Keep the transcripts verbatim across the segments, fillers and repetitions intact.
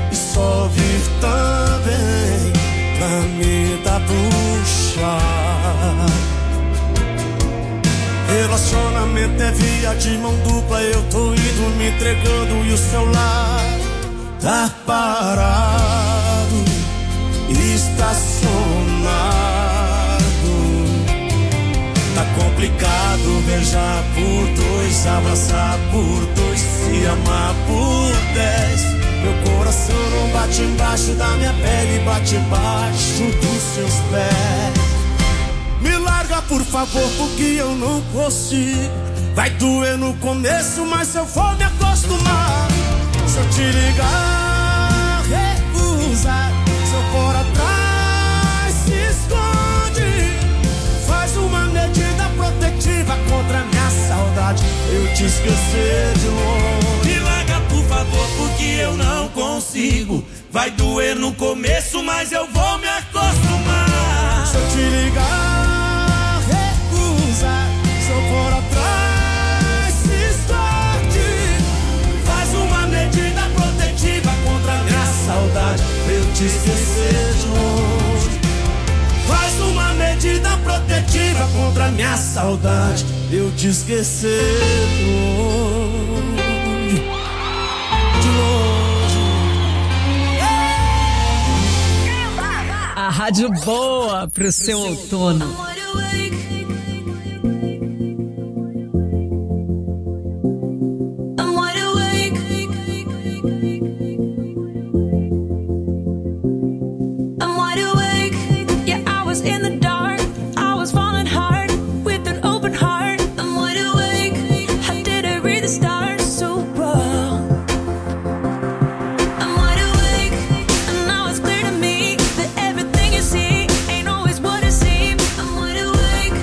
e só vir também pra me dar puxar. Relacionamento é via de mão dupla, eu tô indo me entregando e o celular tá parado, estacionado. Tá complicado beijar por dois, abraçar por dois, se amar por dez. Meu coração não bate embaixo da minha pele, bate embaixo dos seus pés. Me larga por favor, porque eu não consigo. Vai doer no começo, mas eu vou me acostumar. Se eu te ligar, recusa. Se eu for atrás, se esconde. Faz uma medida protetiva contra a minha saudade, eu te esquecer de longe. Me larga por favor, porque eu não consigo. Vai doer no começo, mas eu vou me acostumar. Se eu te ligar, recusa. Se eu for atrás, se esconde. Faz uma medida protetiva contra a minha saudade, eu te esquecer de longe. Faz uma medida protetiva contra a minha saudade, eu te esquecer de longe. De longe. A rádio boa pro seu outono. Awake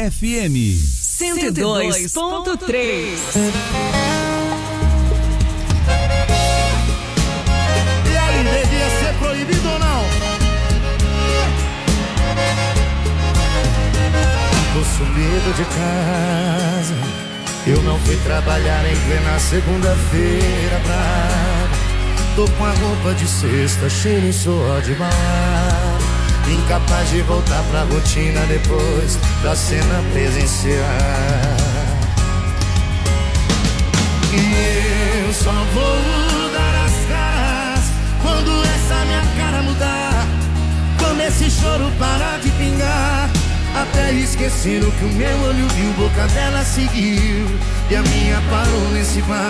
F M cento e dois ponto três. E aí, devia ser proibido ou não? Tô sumido de casa, eu não fui trabalhar em plena segunda-feira brava. Tô com a roupa de sexta, cheiro e suor de balada, incapaz de voltar pra rotina depois da cena presencial. E eu só vou dar as caras quando essa minha cara mudar, quando esse choro parar de pingar. Até esqueceram que o meu olho viu, boca dela seguiu e a minha parou nesse bar.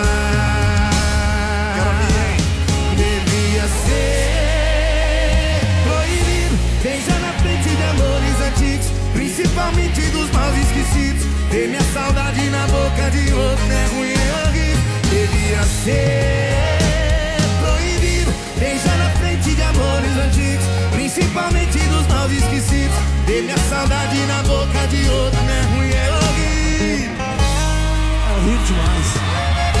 Devia ser proibido beijar na frente de amores antigos, principalmente dos maus esquecidos. Ter minha saudade na boca de outro é ruim, é horrível. Devia ser proibido beijar na frente de amores antigos, principalmente dos maus esquecidos. Ter minha saudade na boca de outro é ruim, é horrível. É horrível demais.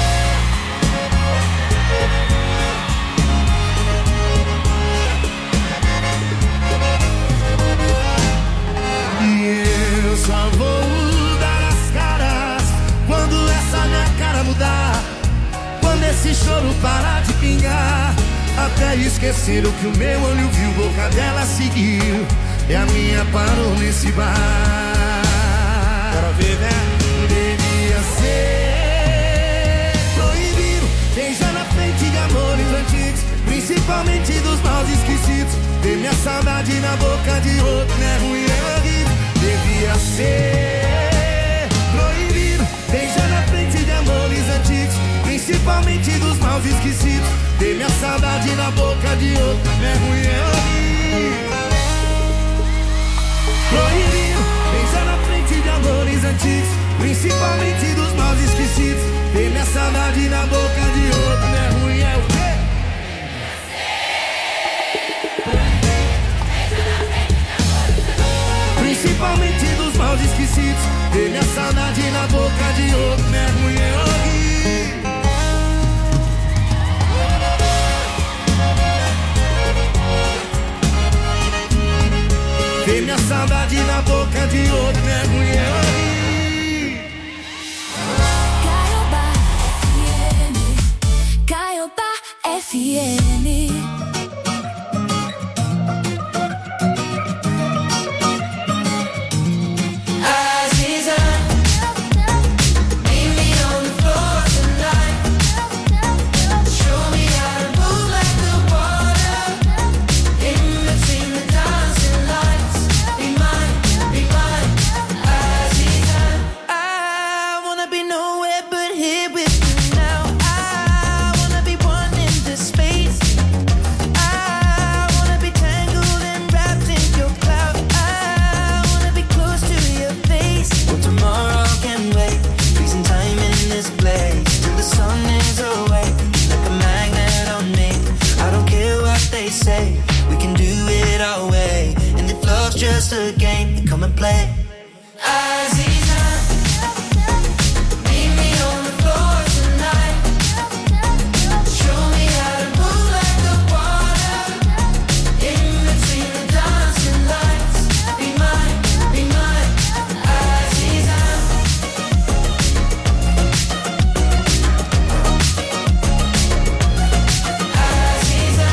Eu só vou dar as caras quando essa minha cara mudar, quando esse choro parar de pingar. Até esqueceram que o meu olho viu, boca dela seguiu e a minha parou nesse bar. Quero ver, né? Devia ser proibido beijar na frente de amores antigos, principalmente dos maus esquecidos. Ter minha saudade na boca de outro é ruim, é horrível. Devia ser proibido beijar na frente de amores antigos, principalmente dos maus esquecidos. Ter minha saudade na boca de outro é ruim, é horrível. Proibido beijar na frente de amores antigos, principalmente dos maus esquecidos. Ter minha saudade na boca de outro é ruim, é o quê? Principalmente dos maus esquecidos. Ter minha saudade na boca de outro é ruim, é horrível. Ter minha saudade na boca de outro é ruim, é horrível. Caiobá F M. Just a game, come and play. Aziza, meet me on the floor tonight. Show me how to move like the water in between the dancing lights. Be mine, be mine, Aziza. Aziza.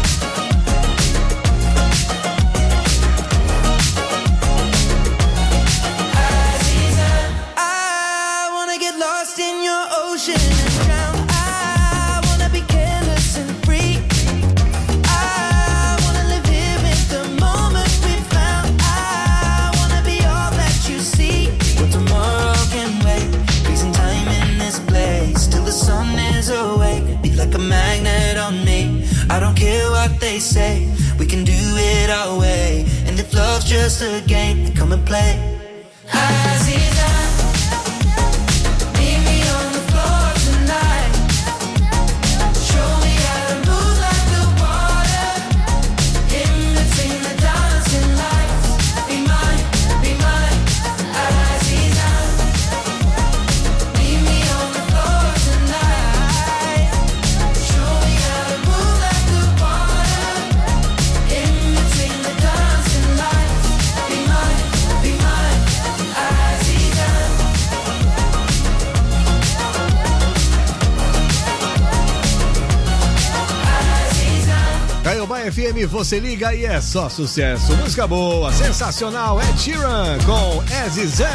They say we can do it our way, and if love's just a game, come and play. Aziza, meet me on the floor tonight. Show me how to move like the water in between the dancing lights. Be mine, be mine, Aziza. F M, você liga e é só sucesso. Música boa, sensacional, Ed Sheeran com Azizan.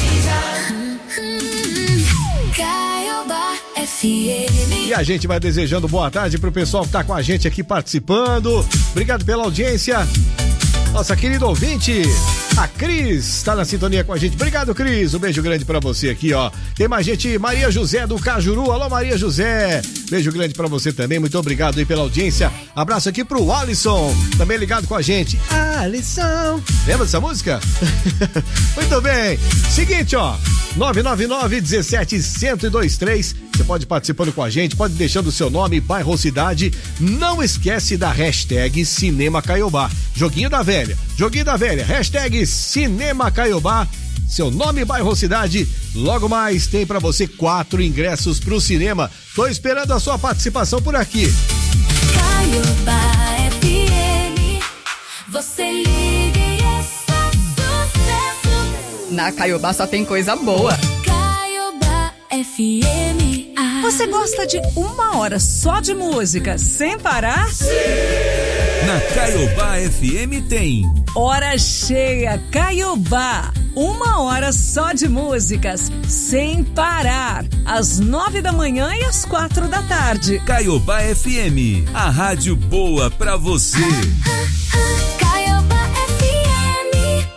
Caiobá F M. E a gente vai desejando boa tarde pro pessoal que tá com a gente aqui participando. Obrigado pela audiência. Nossa querida ouvinte, a Cris, tá na sintonia com a gente. Obrigado, Cris. Um beijo grande pra você aqui, ó. Tem mais gente, Maria José do Cajuru. Alô, Maria José. Beijo grande pra você também. Muito obrigado aí pela audiência. Abraço aqui pro Alisson, também ligado com a gente. Alisson. Lembra dessa música? Muito bem. Seguinte, ó. nove nove nove, um sete, zero zero dois três. Você pode participando com a gente, pode deixando o seu nome, bairro ou cidade. Não esquece da hashtag Cinema Caiobá. Joguinho da velha, joguinho da velha, hashtag Cinema Caiobá. Seu nome, bairro ou cidade. Logo mais tem pra você quatro ingressos pro cinema. Tô esperando a sua participação por aqui. Caiobá F M, você liga e é só sucesso. Na Caiobá só tem coisa boa. Caiobá F M. Ah. Você gosta de uma hora só de música sem parar? Sim! Na Caiobá F M tem Hora Cheia Caiobá. Uma hora só de músicas sem parar. Às nove da manhã e às quatro da tarde. Caiobá F M, a rádio boa pra você. Caiobá F M.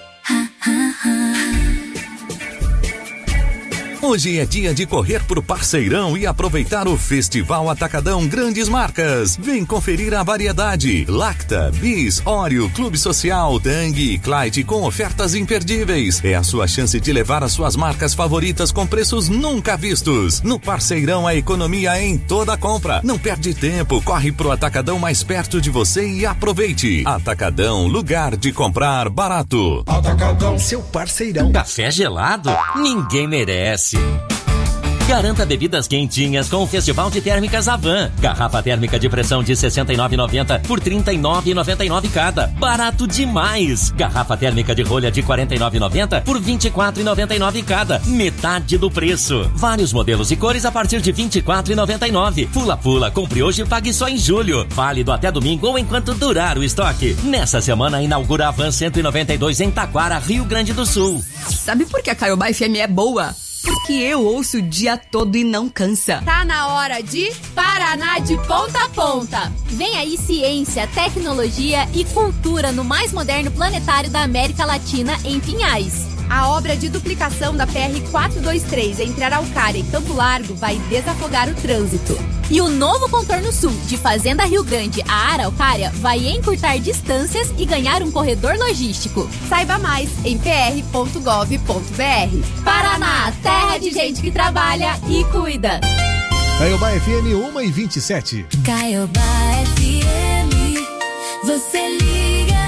Hoje é dia de correr pro Parceirão e aproveitar o Festival Atacadão Grandes Marcas. Vem conferir a variedade. Lacta, Bis, Oreo, Clube Social, Tang e Clyde com ofertas imperdíveis. É a sua chance de levar as suas marcas favoritas com preços nunca vistos. No Parceirão, a economia é em toda compra. Não perde tempo, corre pro Atacadão mais perto de você e aproveite. Atacadão, lugar de comprar barato. Atacadão, seu parceirão. Café gelado? Ninguém merece. Garanta bebidas quentinhas com o Festival de Térmicas Avan. Garrafa térmica de pressão de sessenta e nove reais e noventa centavos por trinta e nove reais e noventa e nove centavos cada. Barato demais! Garrafa térmica de rolha de quarenta e nove reais e noventa centavos por vinte e quatro reais e noventa e nove centavos cada. Metade do preço. Vários modelos e cores a partir de vinte e quatro reais e noventa e nove centavos. Pula pula, compre hoje e pague só em julho. Válido até domingo ou enquanto durar o estoque. Nessa semana inaugura a Avan cento e noventa e dois em Taquara, Rio Grande do Sul. Sabe por que a Caiobá F M é boa? Porque eu ouço o dia todo e não cansa. Tá na hora de Paraná de ponta a ponta. Vem aí ciência, tecnologia e cultura no mais moderno planetário da América Latina em Pinhais. A obra de duplicação da P R quatrocentos e vinte e três entre Araucária e Campo Largo vai desafogar o trânsito. E o novo contorno sul de Fazenda Rio Grande a Araucária vai encurtar distâncias e ganhar um corredor logístico. Saiba mais em p r ponto gov ponto b r. Paraná, terra de gente que trabalha e cuida. Caiobá F M uma e vinte e sete. Caiobá F M, você liga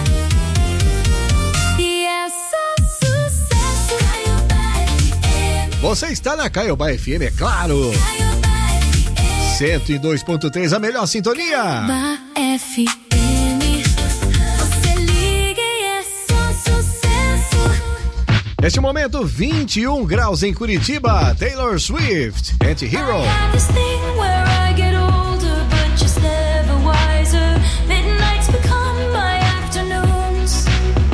e é só sucesso. Caiobá F M. Você está na Caiobá F M, é claro. Caiobá F M. cento e dois ponto três, a melhor sintonia. Caiobá F M, você liga e é só sucesso. Neste momento, vinte e um graus em Curitiba. Taylor Swift, Anti-Hero. I have this thing where I get older, but just never wiser. Midnights become my afternoons.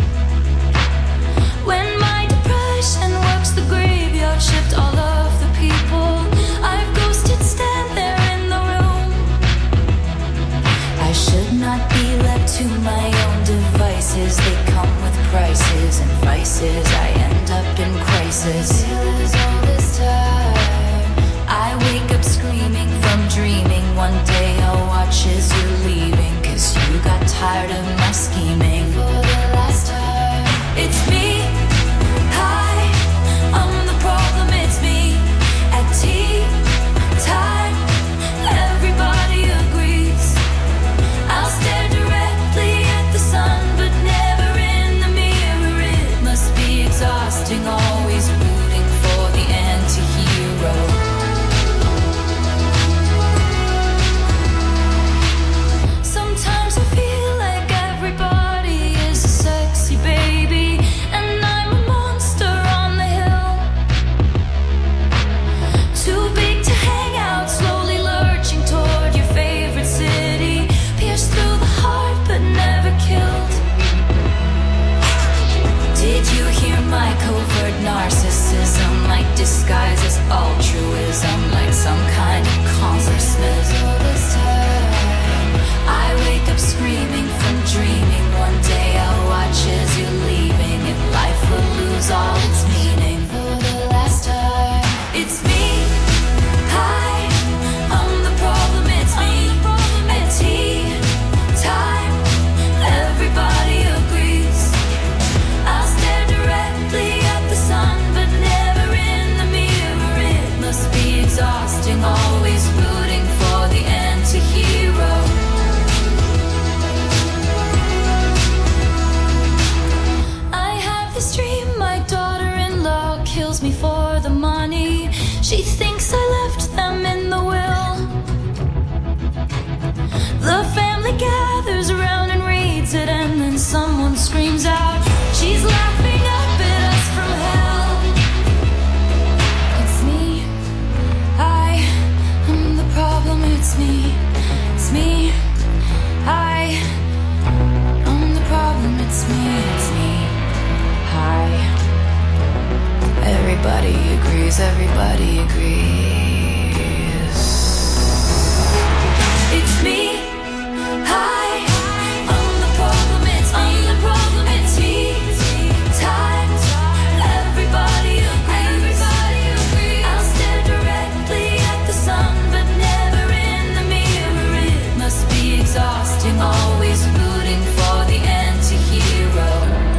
When my depression works the graveyard shift, all of the people I've ghosted stand there in the room. I should not be left to my own devices. They come with prices and vices. I end up in crisis. All this time I wake up screaming from She thinks I left them in the will. The family gathers around and reads it, and then someone screams out, she's laughing up at us from hell. It's me, I am the problem. It's me, it's me, I am the problem. It's me, it's me, I. Everybody agrees, everybody agrees. It's me, I, I'm the problem, it's me, I'm the problem, it's me, it's I. Everybody agrees, everybody agrees. I'll stare directly at the sun, but never in the mirror. It must be exhausting, always rooting for the anti-hero.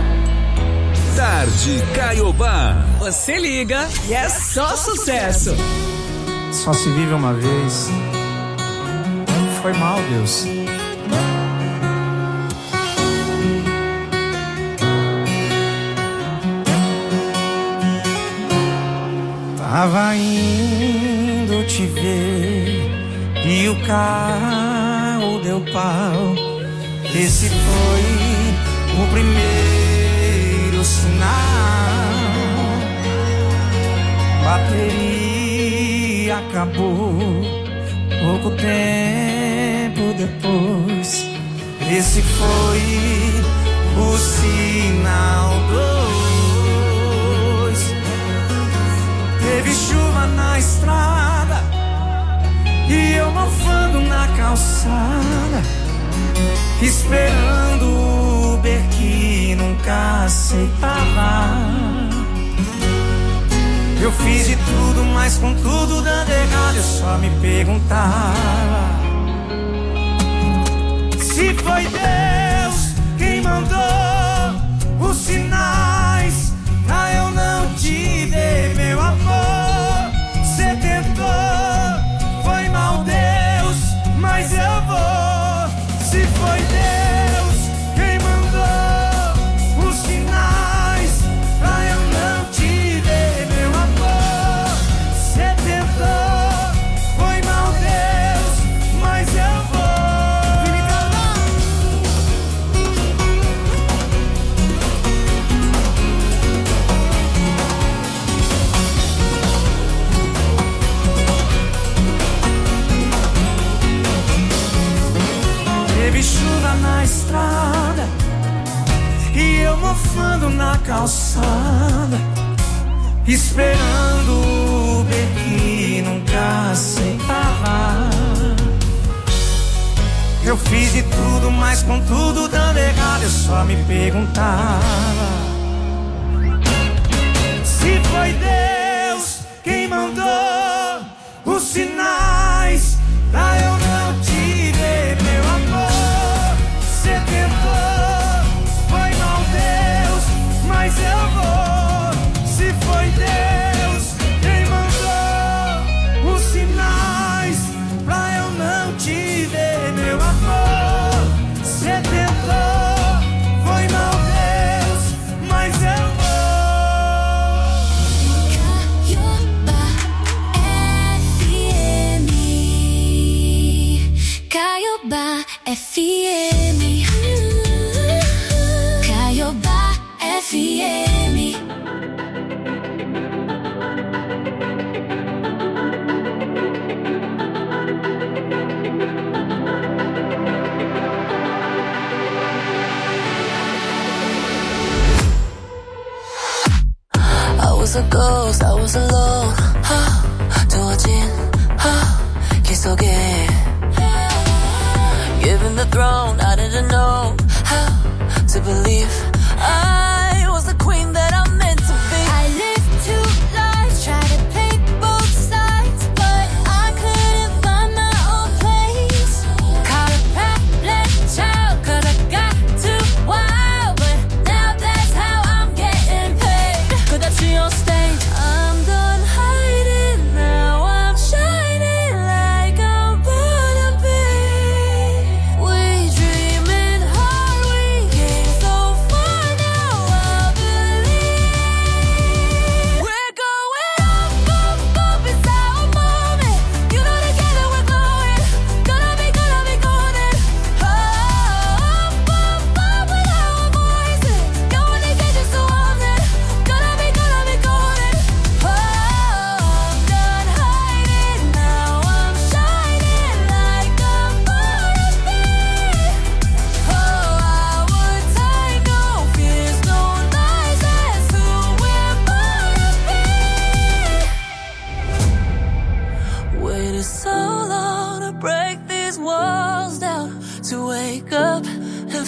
Tarde Caiobá. Você liga e é só sucesso. Só se vive uma vez. Foi mal, Deus. Tava indo te ver e o carro deu pau. Esse foi o primeiro sinal. Bateria acabou pouco tempo depois. Esse foi o sinal dois. Teve chuva na estrada e eu mofando na calçada, esperando o Uber que nunca aceitava. Eu fiz de tudo, mas com tudo dando errado, eu só me perguntava se foi Deus quem mandou os sinais pra eu não te ver, meu amor. Cê tentou, foi mal, Deus, mas eu vou. Se foi Deus quem mandou os sinais pra eu não te ver, meu amor. Cê tentou, foi mal, Deus, mas eu vou. Teve chuva na estrada e eu mofando na calçada, esperando o Uber que nunca aceitava. Eu fiz de tudo, mas com tudo dando errado, eu só me perguntava se foi Deus quem mandou os sinais pra eu não te ver, meu amor. Cê tentou, foi mal, Deus, mas eu vou. Se foi Deus quem mandou os sinais pra eu não te ver, meu amor. Cê tentou, foi mal, Deus, mas eu vou. Caiobá F M.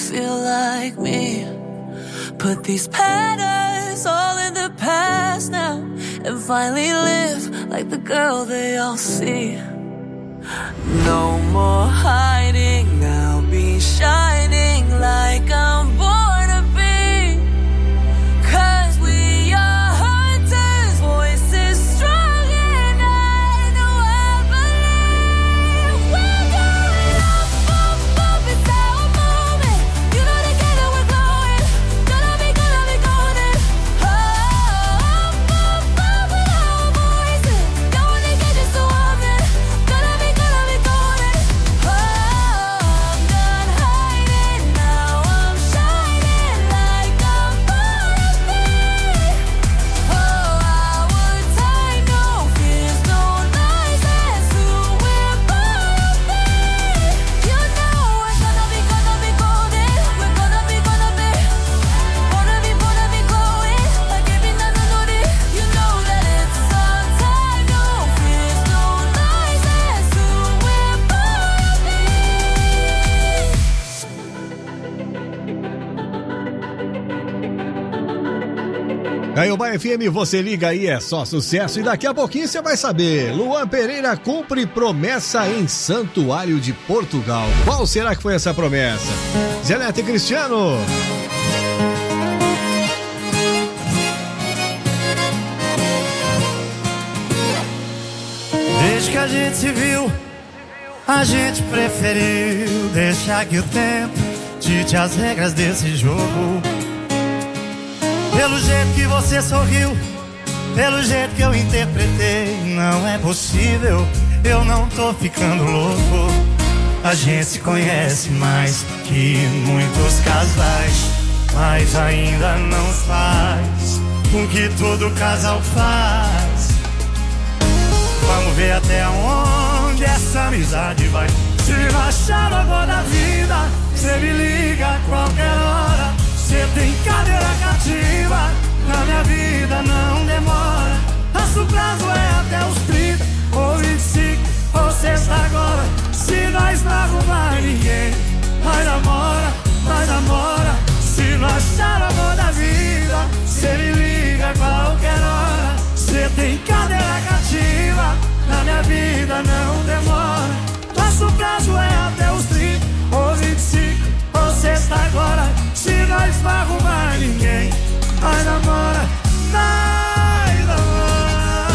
feel like me. Put these patterns all in the past now, and finally live like the girl they all see. No more hiding, I'll be shining like I'm born to be. 'Cause we are hunters, voices strong and I know I believe. We're going up, up, up, it's our moment. You know together we're glowing. Gonna be, gonna be golden. Oh, up, up, up with our voices. Going to get just a woman. Gonna be, gonna be golden. Oh, I'm done hiding, now I'm shining like I'm born to be. Oh, our time, no fears, no lies, that's who we're born to be. You know we're gonna be, gonna be golden. We're gonna be, gonna be, gonna be, gonna be glowing like every night I know it. You know that it's our time, no fears, no lies, that's who we're born to be. Caiobá F M, você liga aí, é só sucesso. E daqui a pouquinho você vai saber. Luan Pereira cumpre promessa em Santuário de Portugal. Qual será que foi essa promessa? Zé Neto e Cristiano. Desde que a gente se viu, a gente preferiu deixar que o tempo dite as regras desse jogo. Pelo jeito que você sorriu, pelo jeito que eu interpretei, não é possível, eu não tô ficando louco. A gente se conhece mais que muitos casais, mas ainda não faz o que todo casal faz. Vamos ver até onde essa amizade vai. Se rachar agora da vida, cê me liga a qualquer hora. Cê tem cadeira cativa, na minha vida não demora. Nosso prazo é até os trinta ou vinte e cinco ou sexta agora. Se nós não arrumar ninguém, nós namora, nós namora. Se não achar amor da vida, cê me liga a qualquer hora. Cê tem cadeira cativa, na minha vida não demora. Nosso prazo é até os trinta ou vinte e cinco ou sexta agora. Se nós não arrumar ninguém, nós namora, nós namora.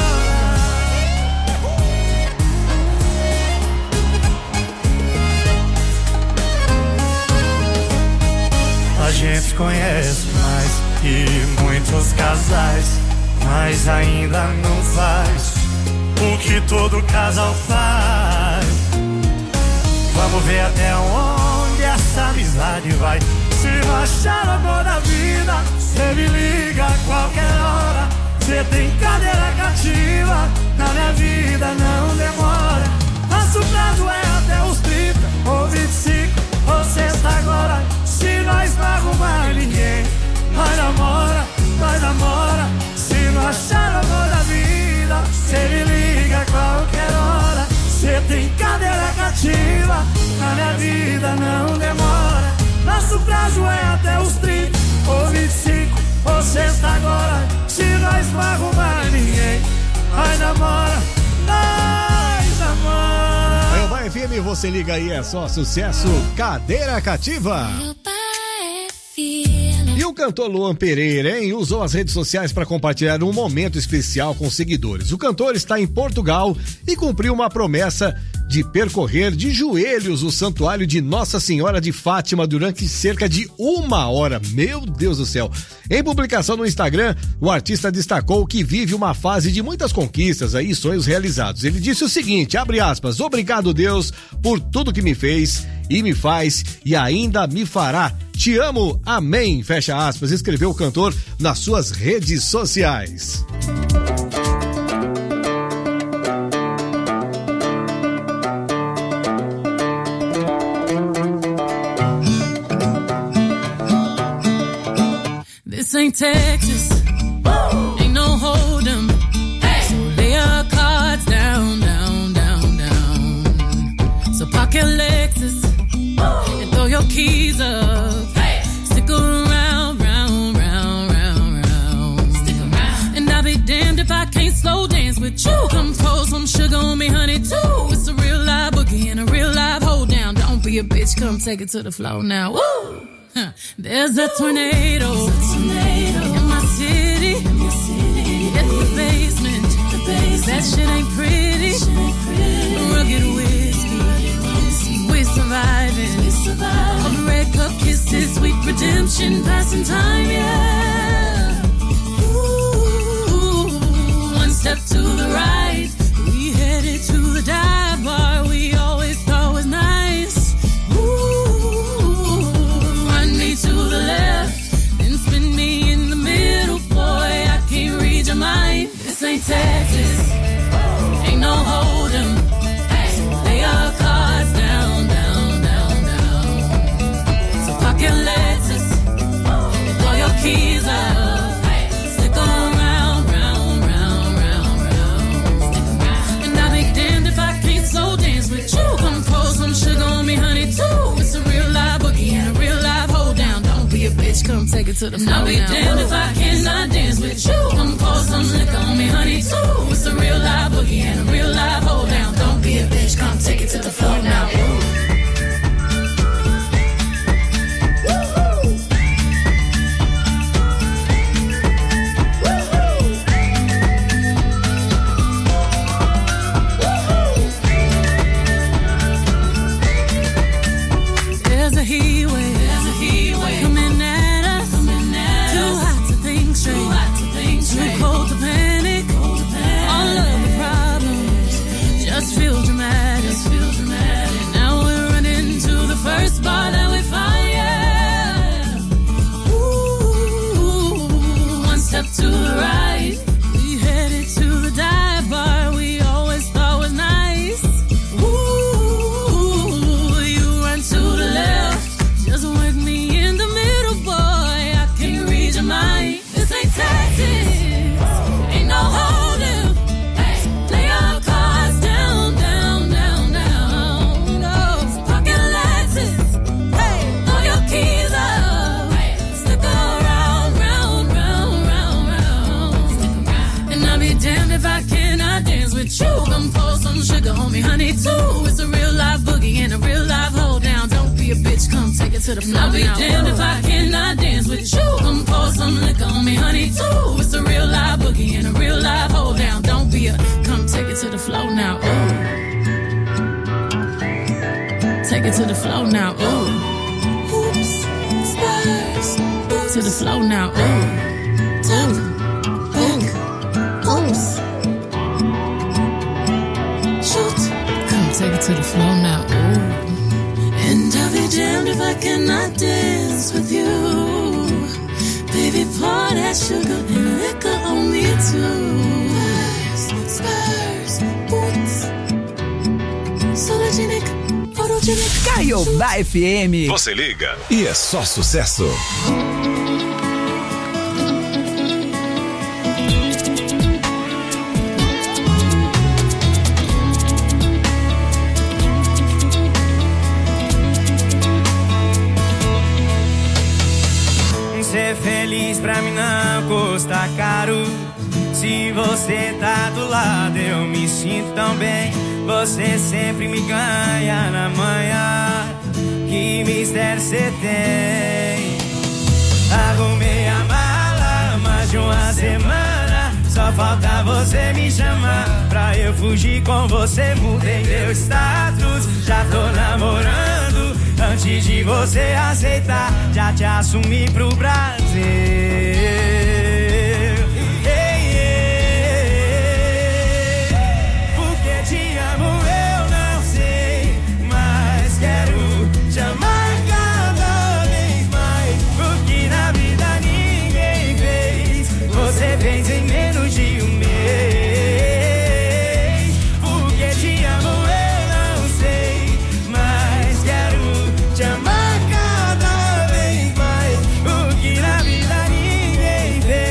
A gente conhece mais que muitos casais, mas ainda não faz o que todo casal faz. Vamos ver até onde essa amizade vai. Se não achar amor da vida, cê me liga a qualquer hora. Cê tem cadeira cativa, na minha vida não demora. Nosso prazo é até os trinta ou vinte e cinco ou sexta agora. Se nós não arrumar ninguém, nós namora, nós namora. Se não achar amor da vida, cê me liga a qualquer hora. Cê tem cadeira cativa, na minha vida não demora. Nosso prazo é até os trinta ou vinte e cinco ou sexta agora. Se nós não arrumar ninguém, nós namora, nós namora. Caiobá F M, você liga aí, é só sucesso. Cadeira cativa. E o cantor Luan Pereira, hein, usou as redes sociais para compartilhar um momento especial com seguidores. O cantor está em Portugal e cumpriu uma promessa de percorrer de joelhos o santuário de Nossa Senhora de Fátima durante cerca de uma hora. Meu Deus do céu! Em publicação no Instagram, o artista destacou que vive uma fase de muitas conquistas aí, e sonhos realizados. Ele disse o seguinte, abre aspas, obrigado Deus por tudo que me fez e me faz e ainda me fará. Te amo, amém, fecha aspas, escreveu o cantor nas suas redes sociais. This ain't Texas, Woo! Ain't no hold'em, hey! So lay your cards down, down, down, down. So park your Lexus, Woo! And throw your your keys up. Hey. Stick around, round, round, round, round. Stick around. And I'll be damned if I can't slow dance with you. Come pour some sugar on me, honey, too. It's a real live boogie and a real live hold down. Don't be a bitch, come take it to the floor now. Woo! Huh. There's a tornado, There's a tornado. In my city. In my city. At the basement. The basement. That shit ain't pretty. Shit ain't pretty. Rugged whiskey. whiskey. We're surviving. We're surviving. All the red cup kisses, sweet redemption, passing time, yeah. Ooh, one step to the right. We headed to the dive bar we always thought was nice. To the left, then spin me in the middle, boy. I can't read your mind. This ain't Texas, ain't no hold'em. Hey, lay your cards down, down, down, down. So park your Lexus, throw your keys up. Hey, stick around, round, round, round, round. And I'll be damned if I can't slow dance with you. Come pour some sugar on me, honey, too. It's a real live boogie and a real live hold down. Don't be a bitch, come take it to the floor. I'll be now. Damned if I cannot dance with you. Come pour some liquor on me, honey, too. It's a real live boogie and a real live hold down. Don't be a bitch, come take it to the floor now. There's a heat wave. There's a heat wave coming at us. Coming at Too us. hot to think straight. Too hot to think straight. Too cold to panic. Cold to panic. All of the problems just feel dramatic. Just feel dramatic. Now we're running to the first bar that we find. Yeah. Ooh, one step to the right. We headed to the dive bar we always thought was nice. Ooh, you run to the left. Just work me in the middle, boy. I can't read your mind. This ain't Texas, ain't no hold'em. Hey, lay your cards down, down, down, down. No, pocket Lexus. Hey, throw your keys up. Hey, stick around, round, round, round, round. Stick around. And I'll be damned if I cannot dance with you. Come pour some sugar on me, honey, too. It's a real live boogie and a real live hold down. Don't be a bitch, come take it to the floor. I'll be now. Damned if I cannot dance with you. Come pour some liquor on me, honey, too. It's a real live boogie and a real live hold down. Don't be a, come take it to the floor now. Ooh. Take it to the floor now. Ooh. Oops, spurs. To the floor now. Ooh. Tuck, back, oops. Shoot. Come take it to the floor now. Ooh. And I'll be damned if I cannot dance with you. Baby, pour that sugar and liquor on me too. Spurs, spurs, boots. Sologenic, photogenic. Caiobá F M. Você liga E é só sucesso. Ser feliz pra mim não custa caro. Se você tá do lado eu me sinto tão bem. Você sempre me ganha na manhã. Que mistério cê tem? Arrumei a mala mais de uma semana. Só falta você me chamar pra eu fugir com você. Mudei meu status, já tô namorando. Antes de você aceitar, já te assumi pro Brasil. Ei, ei, porque te amo eu não sei, mas quero te amar cada vez mais. Porque na vida ninguém fez, você fez em menos de um mês. Porque te amo eu não sei, mas quero te amar cada vez mais. O que na vida ninguém fez.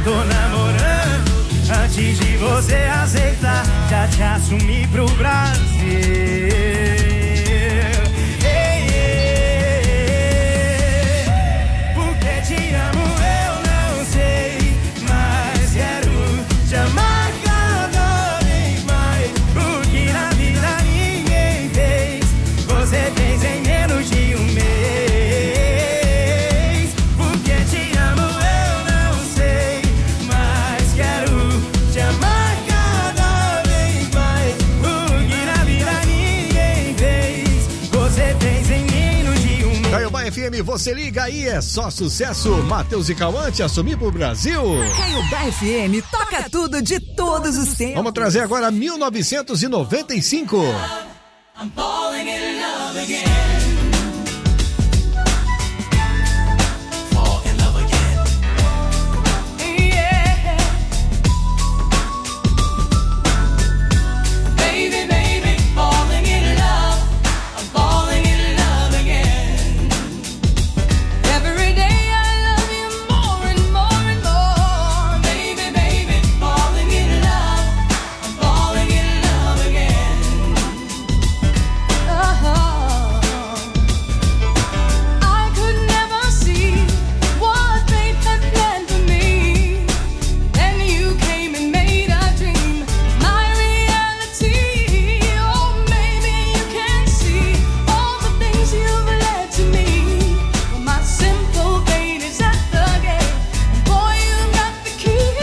tô namorando. Antes de você aceitar, já te assumi pro Brasil. Ei, ei, porque te amo eu não sei, mas quero te amar cada vez mais. O que na vida ninguém fez, você fez em menos de um mês. Porque te amo eu não sei, mas quero te amar cada vez mais. O que na vida ninguém fez, você fez em menos de um mês. Caiobá F M, você liga aí, é só sucesso. Matheus e Cauã, te assumir pro Brasil. Caiobá F M, toca tudo de todos os tempos. Vamos trazer agora mil novecentos e noventa e cinco. I'm falling in love again. Fall in love again. Yeah. Baby, baby, falling in love. I'm falling in love again. Every day I love you more and more and more. Baby, baby, falling in love. I'm falling in love again. Uh-huh. I could never see what fate had planned for me. Then you came and made a dream my reality. Oh, maybe you can see all the things you've led to me. Well, my simple fate is at the gate. Boy, you got the key.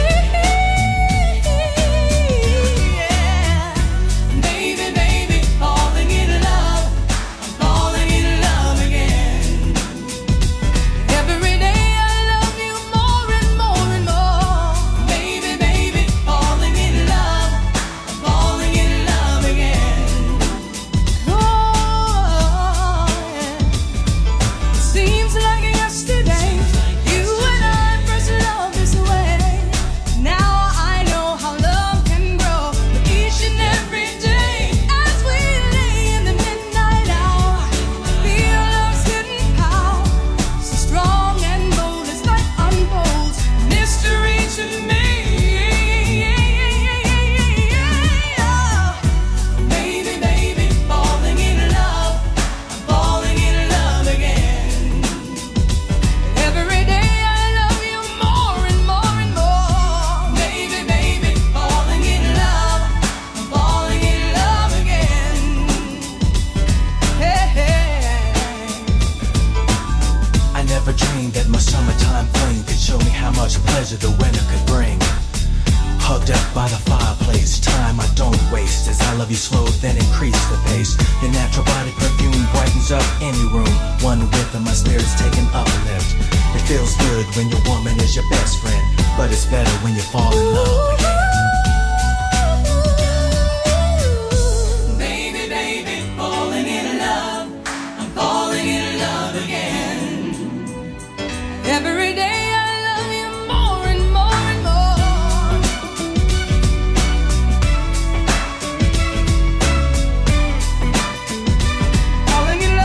Yeah. Baby, baby, falling in love. I'm falling in love again. Every day I love you more and more and more. Baby, baby, falling in love. I'm falling in love again. Oh, yeah. Seems like yesterday you and I first loved this way. Now I know how love can grow each and every day. As we lay in the midnight hour, feel love's hidden power, so strong and bold as night unfolds. Mystery to me. Baby, baby, falling in love. I'm falling in love again. Every day I love you more and more and more. Baby, baby, falling in love. I'm falling in love again. Hey, hey. I never dreamed that my summertime fling could show me how much pleasure the winter could bring. Hugged up by the fireplace, time I don't waste. As I love you slow, then increase the pace. Your natural body perfume brightens up any room. One whiff and my spirit's taking uplift. It feels good when your woman is your best friend, but it's better when you fall in love again. Baby, baby, falling in love. I'm falling in love again. Every day I love you more and more and more. Falling in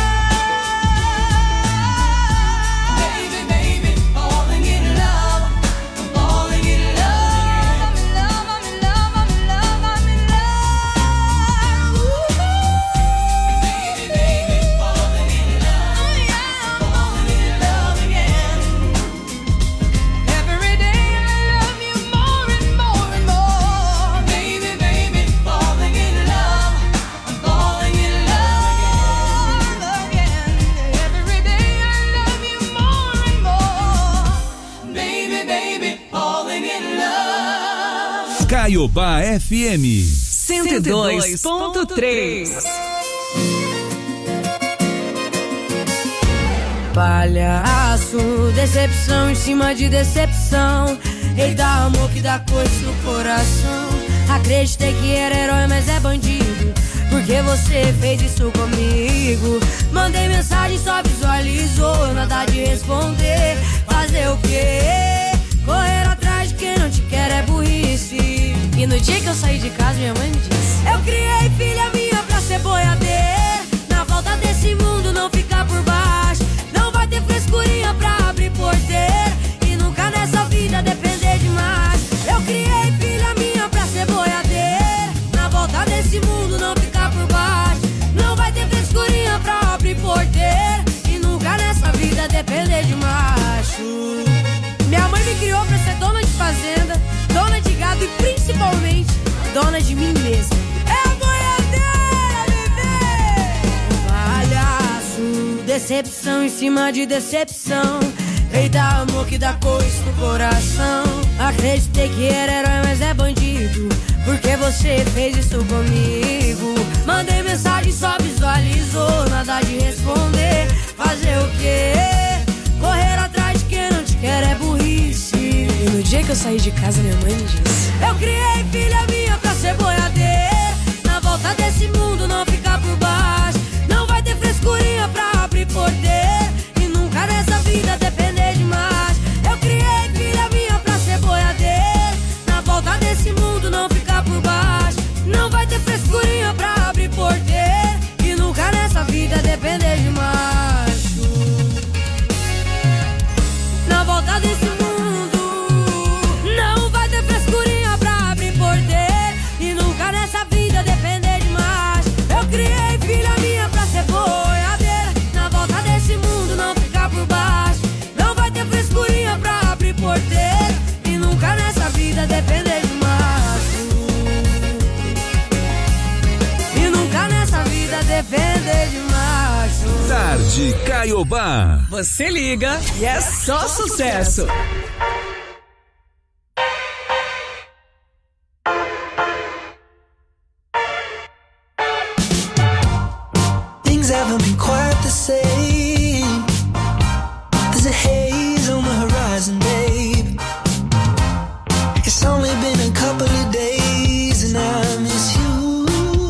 love. Baby, baby, falling in love. I'm falling in love. I'm in love, I'm in love, I'm in love, I'm in love. Baby, baby, falling in love. Falling in love again. Every day I love you more and more and more. Baby, baby, falling in love. I'm falling in love again. Every day I love you more and more. Baby, baby, falling in love. Caiobá F M. cento e dois ponto três. Palhaço, decepção em cima de decepção. Eita, amor que dá coisa no coração. Acreditei que era herói, mas é bandido. Porque você fez isso comigo. Mandei mensagem, só visualizou. Nada de responder. Fazer o quê? Correr atrás de quem não te quer é burrice. E no dia que eu saí de casa, minha mãe me disse: eu criei filha minha pra ser boiadeira. Na volta desse mundo não ficar por baixo. Não vai ter frescurinha pra abrir porteira. E nunca nessa vida depender principalmente dona de mim mesma. É a boiadeira, bebê! Palhaço, decepção em cima de decepção. Eita, amor que dá coice no coração. Acreditei que era herói, mas é bandido. Porque você fez isso comigo. Mandei mensagem, só visualizou. Nada de responder. Fazer o quê? Correr atrás de quem não te quer é burrice. E no dia que eu saí de casa, minha mãe me disse: eu criei filha minha pra ser boiadeira. Na volta desse mundo não ficar por baixo. Não vai ter frescurinha pra abrir porteira. E nunca nessa vida depender demais. Eu criei filha minha pra ser boiadeira. Na volta desse mundo não ficar por baixo. Não vai ter frescurinha pra abrir porteira. E nunca nessa vida depender de macho. Na volta desse mundo não vai ter frescurinha pra abrir porteira. E nunca nessa vida depender de macho. Eu criei filha minha pra ser boiadeira. Na volta desse mundo não ficar por baixo. Não vai ter frescurinha pra abrir porteira. E nunca nessa vida depender de macho. E nunca nessa vida depender de macho. Tarde Caiobá. Você liga e é só sucesso. Things haven't been quite the same. There's a haze on the horizon, babe. It's only been a couple of days and I miss you.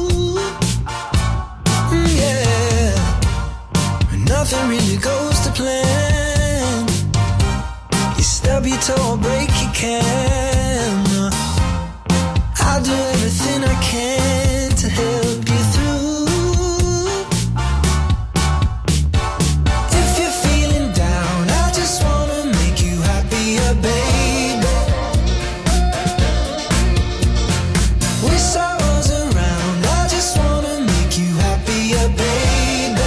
Mm, yeah. Nothing really goes to plan. You stub your toe or break your can. I'll do everything I can to help you through. If you're feeling down, I just wanna make you happier, baby. With sorrows around, I just wanna make you happier, baby.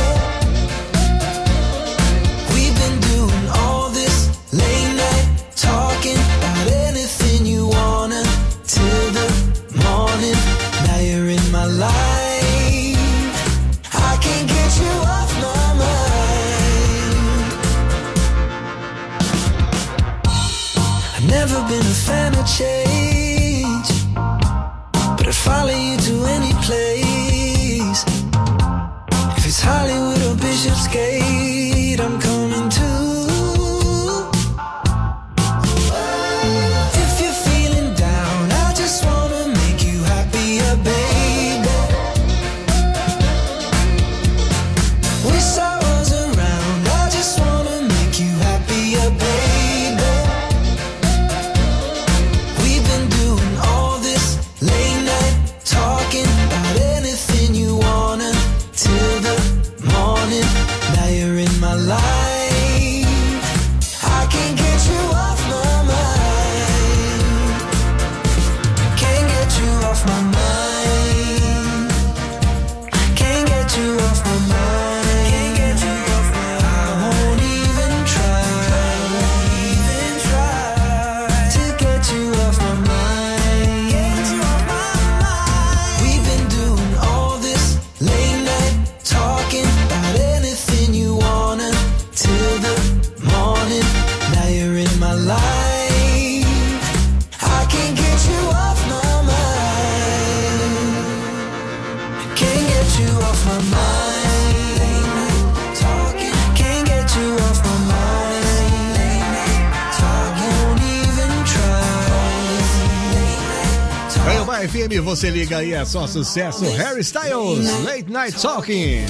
We've been doing all this late night talking about anything you wanna till the morning. Now you're in my life. I can't get you off my mind. I've never been a fan of change, but I'd follow you to any place. If it's Hollywood or Bishopsgate, I'm coming too. If you're feeling down, I just wanna make you happier, baby. With sorrows around, I just wanna make you happier, baby. We've been doing all this late night talking about anything you wanna till the morning. Now you're in my life. I can't get you off my mind. Can't get you off my mind. Can't get you off my mind. Can't get you off my mind. I won't even try. Even try to get you off my mind. Get you off my mind. We've been doing all this late night talking about anything you wanna till the morning. Now you're in my life. I can't get you off my mind. Can't get you off my mind. Late night talking. Can't get you off my mind. Late night talking. Won't even try. Caiobá F M, você liga aí, é só sucesso. Harry Styles, Late Night Talking.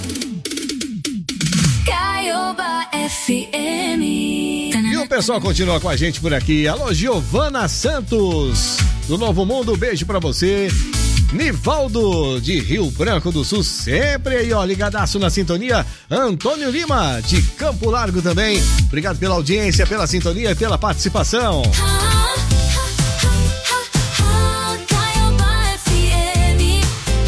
Caiobá F M. E o pessoal continua com a gente por aqui. Alô, Giovana Santos, do Novo Mundo, beijo pra você. Nivaldo, de Rio Branco do Sul, sempre aí, ó, ligadaço na sintonia. Antônio Lima, de Campo Largo também. Obrigado pela audiência, pela sintonia e pela participação. Caiobá F M.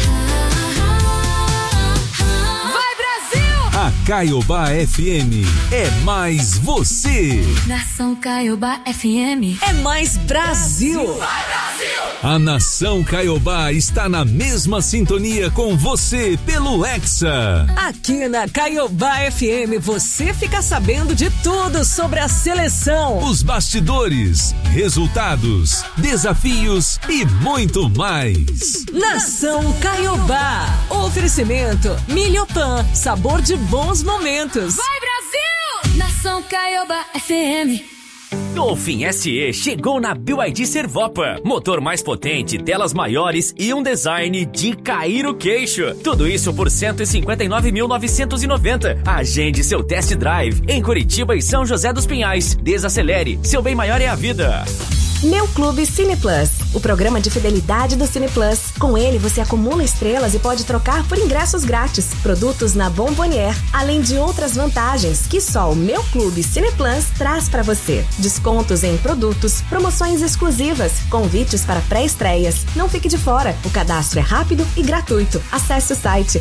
Vai, Brasil! A Caiobá F M é mais você. Nação Caiobá F M. É mais Brasil. Vai, Brasil! A nação Caiobá está na mesma sintonia com você pelo Hexa. Aqui na Caiobá F M você fica sabendo de tudo sobre a seleção. Os bastidores, resultados, desafios e muito mais. Nação Caiobá. Oferecimento Milhopan, sabor de bons momentos. Vai, Brasil! Nação Caiobá F M. Dolphin S E chegou na B Y D Servopa. Motor mais potente, telas maiores e um design de cair o queixo. Tudo isso por cento e cinquenta e nove mil novecentos e noventa. Agende seu test drive em Curitiba e São José dos Pinhais. Desacelere, seu bem maior é a vida. Meu Clube Cine Plus, o programa de fidelidade do Cine Plus. Com ele você acumula estrelas e pode trocar por ingressos grátis, produtos na Bombonier, além de outras vantagens que só o Meu Clube Cine Plus traz para você. Descontos em produtos, promoções exclusivas, convites para pré-estreias. Não fique de fora, o cadastro é rápido e gratuito. Acesse o site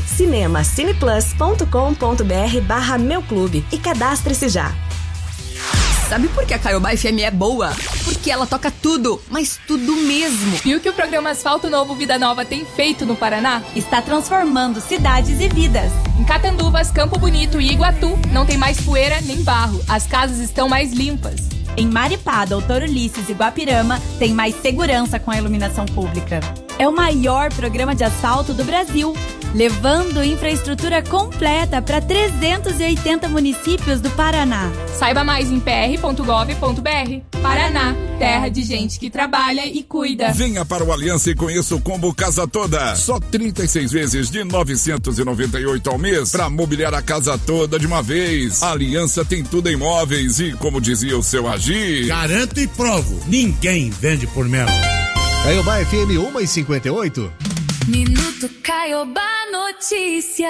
cinemacineplus.com.br barra Meu Clube e cadastre-se já. Sabe por que a Caiobá F M é boa? Porque ela toca tudo, mas tudo mesmo. E o que o programa Asfalto Novo Vida Nova tem feito no Paraná? Está transformando cidades e vidas. Em Catanduvas, Campo Bonito e Iguatu, não tem mais poeira nem barro. As casas estão mais limpas. Em Maripá, Doutor Ulisses e Guapirama, tem mais segurança com a iluminação pública. É o maior programa de asfalto do Brasil, levando infraestrutura completa para trezentos e oitenta municípios do Paraná. Saiba mais em p r ponto gov ponto b r. Paraná, terra de gente que trabalha e cuida. Venha para o Aliança e conheça o combo Casa Toda. Só trinta e seis vezes de novecentos e noventa e oito ao mês para mobiliar a casa toda de uma vez. A Aliança tem tudo em móveis e, como dizia o seu Agir, garanto e provo, ninguém vende por menos. Caiobá F M uma e cinquenta e oito. Minuto Caiobá Notícias.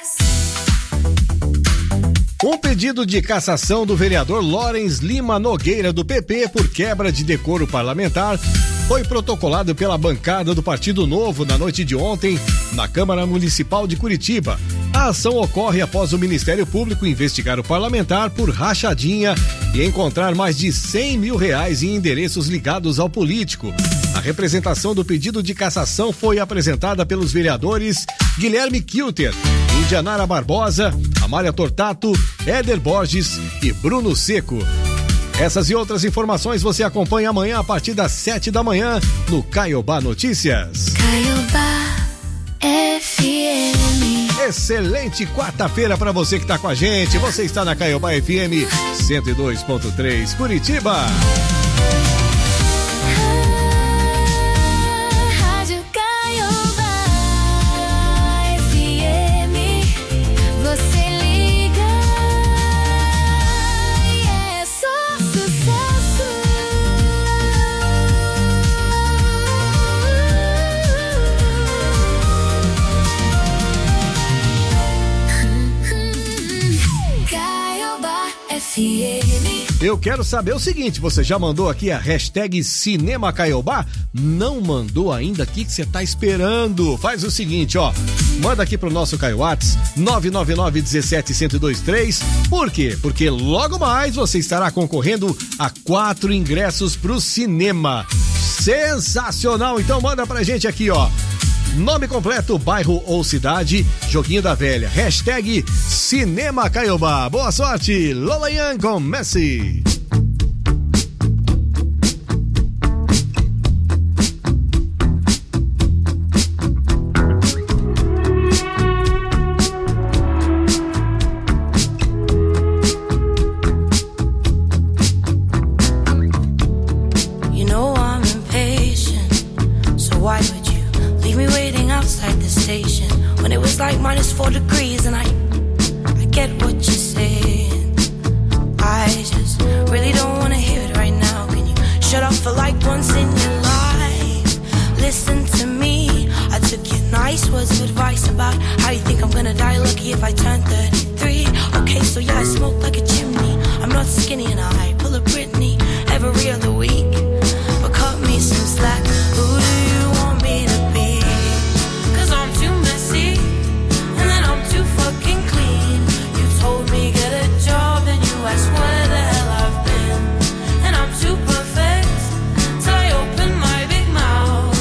Um pedido de cassação do vereador Lawrence Lima Nogueira, do P P, por quebra de decoro parlamentar, foi protocolado pela bancada do Partido Novo na noite de ontem, na Câmara Municipal de Curitiba. A ação ocorre após o Ministério Público investigar o parlamentar por rachadinha e encontrar mais de cem mil reais em endereços ligados ao político. A representação do pedido de cassação foi apresentada pelos vereadores Guilherme Kilter, Indianara Barbosa, Amália Tortato, Éder Borges e Bruno Seco. Essas e outras informações você acompanha amanhã a partir das sete da manhã no Caiobá Notícias. Caiobá F M. Excelente quarta-feira para você que está com a gente. Você está na Caiobá F M cento e dois ponto três Curitiba. Eu quero saber o seguinte, você já mandou aqui a hashtag Cinema Caiobá? Não mandou ainda? O que você tá esperando? Faz o seguinte, ó, manda aqui pro nosso Caiwats nove nove nove um sete um zero dois três. Por quê? Porque logo mais você estará concorrendo a quatro ingressos pro cinema. Sensacional! Então manda pra gente aqui, ó. Nome completo, bairro ou cidade, Joguinho da Velha, hashtag Cinema Caiobá. Boa sorte, Lola Yan com Messi. You know I'm impatient, so why would you leave me waiting outside the station when it was like minus four degrees and I I get what you're saying. I just really don't wanna hear it right now. Can you shut up for like once in your life? Listen to me, I took your nice words of advice about how you think I'm gonna die lucky if I turn thirty-three. Okay, so yeah, I smoke like a chimney, I'm not skinny and I pull a Britney every other week. But cut me some slack, who do you want me to be? Cause I'm too messy, and then I'm too fucking clean. You told me get a job, then you asked where the hell I've been. And I'm too perfect, till I open my big mouth.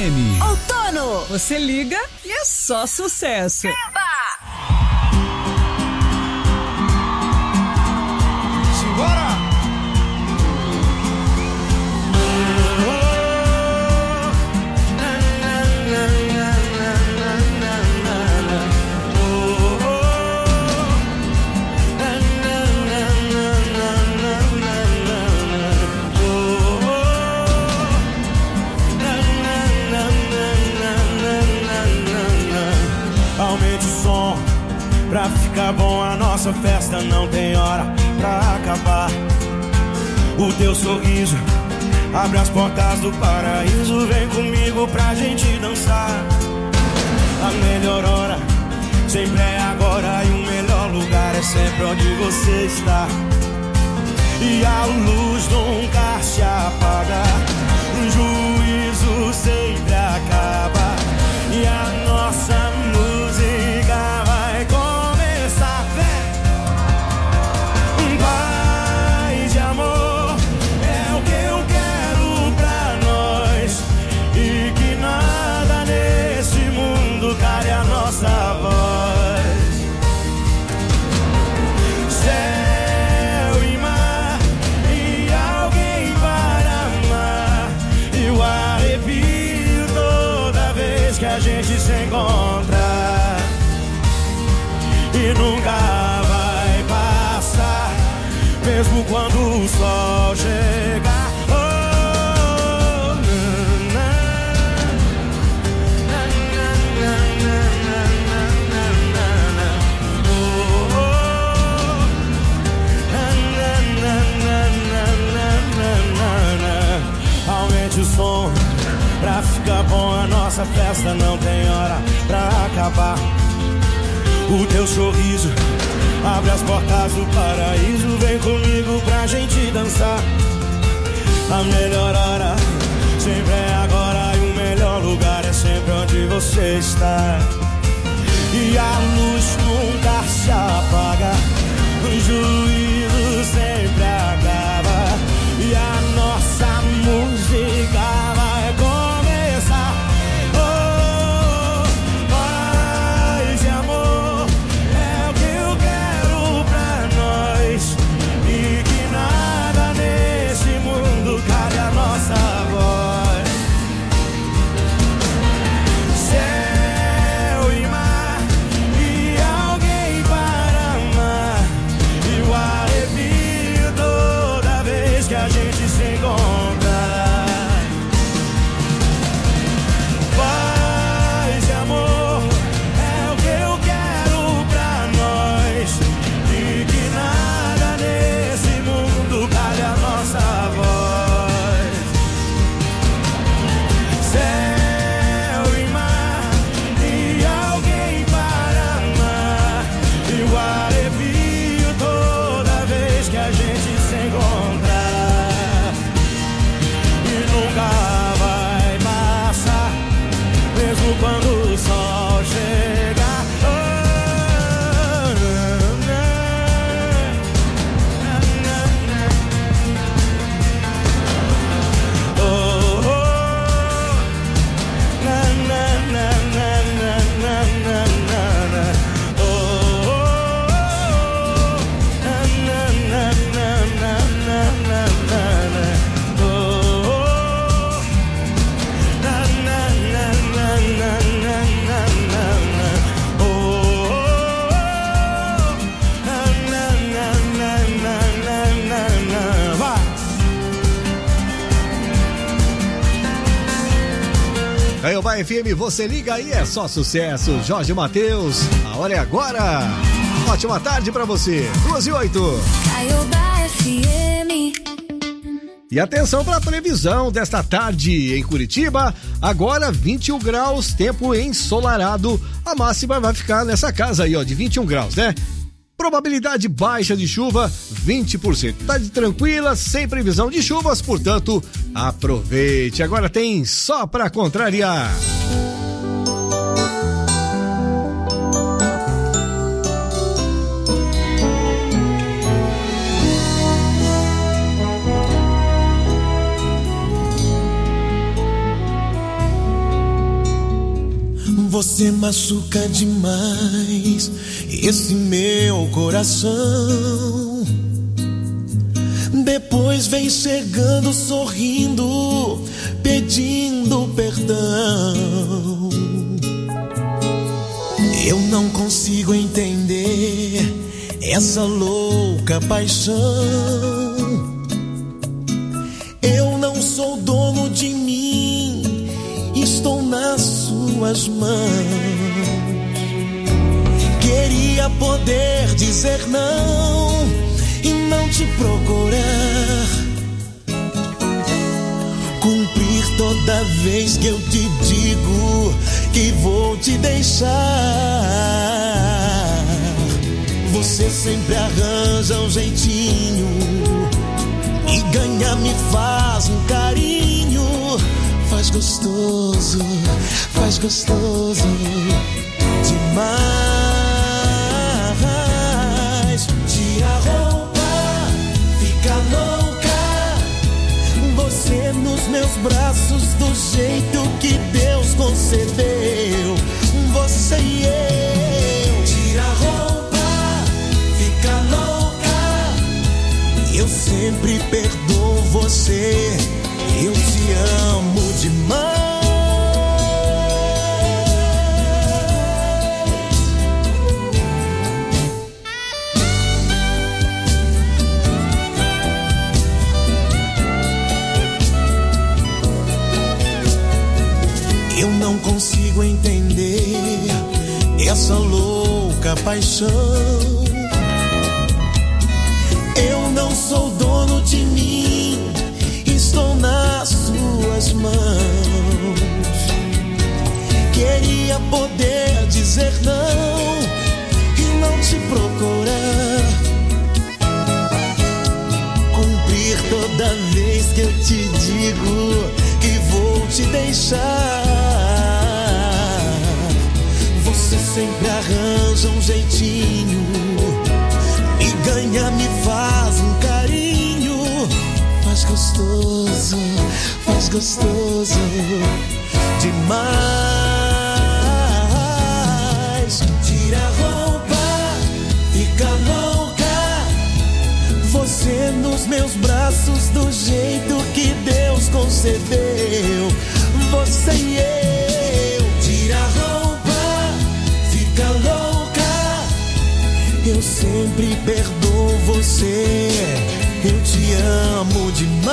M. Outono! Você liga e é só sucesso. Simbora! Aumente o som pra ficar bom. A nossa festa não tem hora pra acabar. O teu sorriso abre as portas do paraíso. Vem comigo pra gente dançar. A melhor hora sempre é agora. E o melhor lugar é sempre onde você está. E a luz nunca se apaga. O juízo sempre acaba. E a nossa música vai começar. Vem! Paz e amor é o que eu quero pra nós. E que nada nesse mundo cale a nossa voz. Céu e mar e alguém para amar. E o arrepio toda vez que a gente se encontra. E nunca vai passar, mesmo quando o sol chegar. Oh, na, na, na, na, na, na, na. Oh, oh, na, na, na, na, na, na, na. Aumente o som pra ficar bom. A nossa festa não tem hora pra acabar. O teu sorriso abre as portas do paraíso. Vem comigo pra gente dançar. A melhor hora sempre é agora. E o melhor lugar é sempre onde você está. E a luz nunca se apaga. O juízo sempre acaba. E a nossa música vai começar. Oh, paz e amor é o que eu quero pra nós. E que nada nesse mundo cale a nossa voz. Céu e mar e alguém para amar. E o arrepio toda vez que a gente se encontra. Paz e amor é o que eu quero pra nós. E que nada nesse mundo cale a nossa voz. Céu e mar e alguém para amar. E o arrepio toda vez que a gente se encontra. E nunca vai passar, mesmo quando o sol chegar. Oh, na, na, na, na. Oh, oh, na, na, na, na, na, na, na, na. Oh, oh, na, na, na, na, na, na, na, na. Oh, oh, na, na, na, na, na, na, na, na. Oh, na, na, na, na, na, na, na. Vai! Caiobá F M, você liga aí, é só sucesso. Jorge Mateus, a hora é agora. Ótima tarde pra você. Duas e oito. Caiobá F M. E atenção para a previsão desta tarde em Curitiba. Agora vinte e um graus, tempo ensolarado. A máxima vai ficar nessa casa aí, ó, de vinte e um graus, né? Probabilidade baixa de chuva, vinte por cento. Tarde tranquila, sem previsão de chuvas, portanto, aproveite. Agora tem só para contrariar. Você machuca demais esse meu coração. Depois vem chegando sorrindo, pedindo perdão. Eu não consigo entender essa louca paixão. Eu não sou dono de mim, estou nas suas mãos. Queria poder dizer não e não te procurar, cumprir toda vez que eu te digo que vou te deixar. Você sempre arranja um jeitinho e ganha me faz um carinho. Faz gostoso, faz gostoso demais. Tira a roupa, fica louca. Você nos meus braços do jeito que Deus concedeu. Você e eu. Tira a roupa, fica louca. Eu sempre perdoo você. Eu te amo demais. Eu não consigo entender essa louca paixão. Eu não sou dono de mim, estou nas suas mãos. Queria poder dizer não e não te procurar, cumprir toda vez que eu te digo que vou te deixar. Você sempre arranja um jeitinho e ganha me faz um carinho. Faz gostoso, faz gostoso demais. Tira a roupa, fica louca. Você nos meus braços do jeito que Deus concedeu. Você e eu. Tira a roupa, fica louca. Eu sempre perdoo você. Eu te amo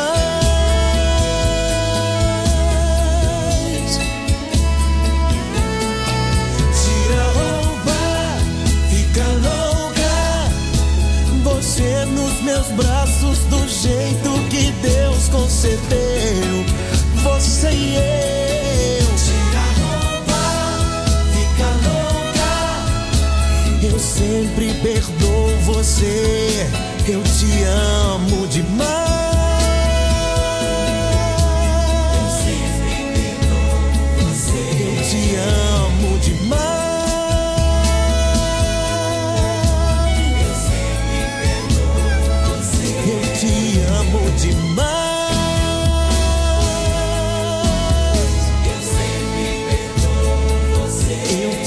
demais. Tira a roupa, fica louca. Você nos meus braços do jeito que Deus concedeu. Você e eu. Tira a roupa, fica louca. Eu sempre perdoo você. Eu te amo demais.